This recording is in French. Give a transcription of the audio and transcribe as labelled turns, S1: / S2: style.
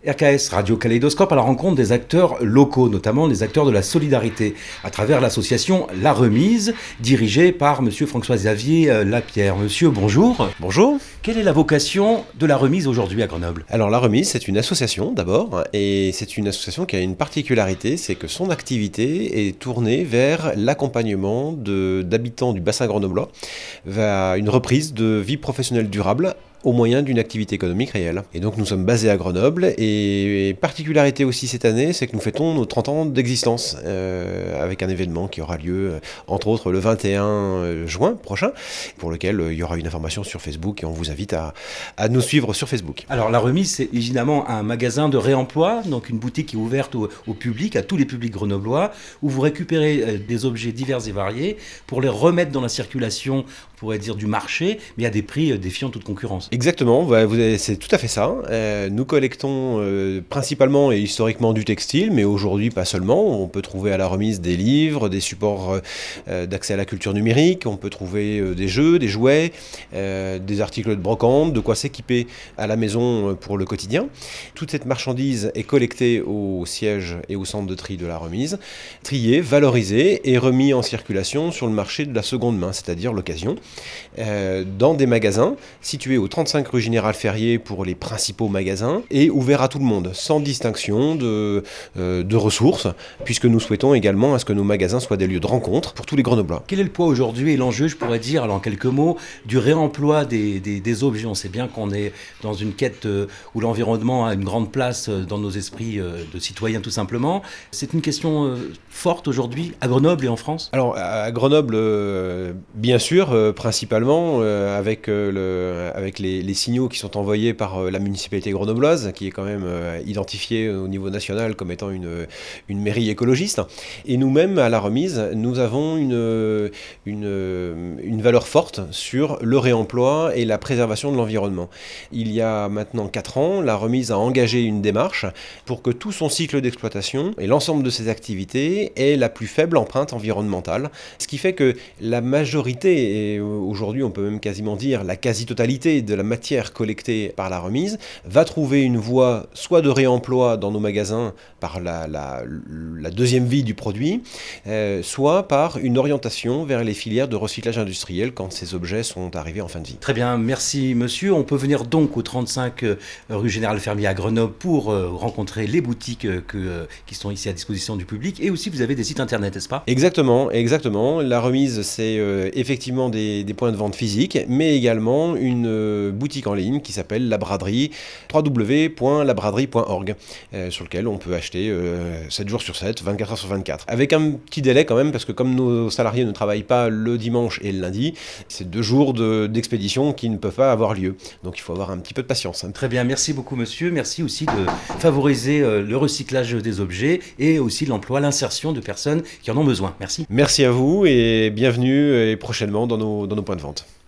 S1: RKS Radio Kaléidoscope à la rencontre des acteurs locaux, notamment les acteurs de la solidarité, à travers l'association La Remise, dirigée par Monsieur François-Xavier Lapierre. Monsieur, bonjour.
S2: Bonjour.
S1: Quelle est la vocation de La Remise aujourd'hui à Grenoble ?
S2: Alors La Remise, c'est une association d'abord, et c'est une association qui a une particularité, c'est que son activité est tournée vers l'accompagnement d'habitants du bassin grenoblois, vers une reprise de vie professionnelle durable au moyen d'une activité économique réelle. Et donc nous sommes basés à Grenoble, et particularité aussi cette année, c'est que nous fêtons nos 30 ans d'existence, avec un événement qui aura lieu, entre autres, le 21 juin prochain, pour lequel il y aura une information sur Facebook, et on vous invite à nous suivre sur Facebook.
S1: Alors La Remise, c'est évidemment un magasin de réemploi, donc une boutique qui est ouverte au public, à tous les publics grenoblois, où vous récupérez des objets divers et variés pour les remettre dans la circulation, on pourrait dire du marché, mais à des prix défiant toute concurrence.
S2: Exactement, c'est tout à fait ça. Nous collectons principalement et historiquement du textile, mais aujourd'hui pas seulement. On peut trouver à La Remise des livres, des supports d'accès à la culture numérique, on peut trouver des jeux, des jouets, des articles de brocante, de quoi s'équiper à la maison pour le quotidien. Toute cette marchandise est collectée au siège et au centre de tri de La Remise, triée, valorisée et remis en circulation sur le marché de la seconde main, c'est-à-dire l'occasion, dans des magasins situés au 35 rue Général Ferrier pour les principaux magasins, et ouvert à tout le monde, sans distinction de ressources, puisque nous souhaitons également à ce que nos magasins soient des lieux de rencontre pour tous les Grenoblois.
S1: Quel est le poids aujourd'hui et l'enjeu, je pourrais dire, alors en quelques mots, du réemploi des objets ? On sait bien qu'on est dans une quête où l'environnement a une grande place dans nos esprits de citoyens tout simplement. C'est une question forte aujourd'hui à Grenoble et en France ?
S2: Alors à Grenoble, bien sûr, principalement avec les signaux qui sont envoyés par la municipalité grenobloise, qui est quand même identifiée au niveau national comme étant une mairie écologiste. Et nous-mêmes, à La Remise, nous avons une valeur forte sur le réemploi et la préservation de l'environnement. Il y a maintenant 4 ans, La Remise a engagé une démarche pour que tout son cycle d'exploitation et l'ensemble de ses activités ait la plus faible empreinte environnementale. Ce qui fait que la majorité, et aujourd'hui on peut même quasiment dire la quasi-totalité de la matière collectée par La Remise, va trouver une voie soit de réemploi dans nos magasins par la deuxième vie du produit, soit par une orientation vers les filières de recyclage industriel quand ces objets sont arrivés en fin de vie.
S1: Très bien, merci monsieur. On peut venir donc au 35 rue Général Fermier à Grenoble pour rencontrer les boutiques qui sont ici à disposition du public, et aussi vous avez des sites internet, n'est-ce pas ?
S2: Exactement. La Remise, c'est effectivement des points de vente physiques, mais également une boutique en ligne qui s'appelle La Braderie, www.labraderie.org, sur lequel on peut acheter 7 jours sur 7, 24 heures sur 24. Avec un petit délai quand même, parce que comme nos salariés ne travaillent pas le dimanche et le lundi, c'est 2 jours d'expédition qui ne peuvent pas avoir lieu. Donc il faut avoir un petit peu de patience.
S1: Très bien, merci beaucoup monsieur. Merci aussi de favoriser le recyclage des objets et aussi l'emploi, l'insertion de personnes qui en ont besoin. Merci.
S2: Merci à vous et bienvenue et prochainement dans nos points de vente.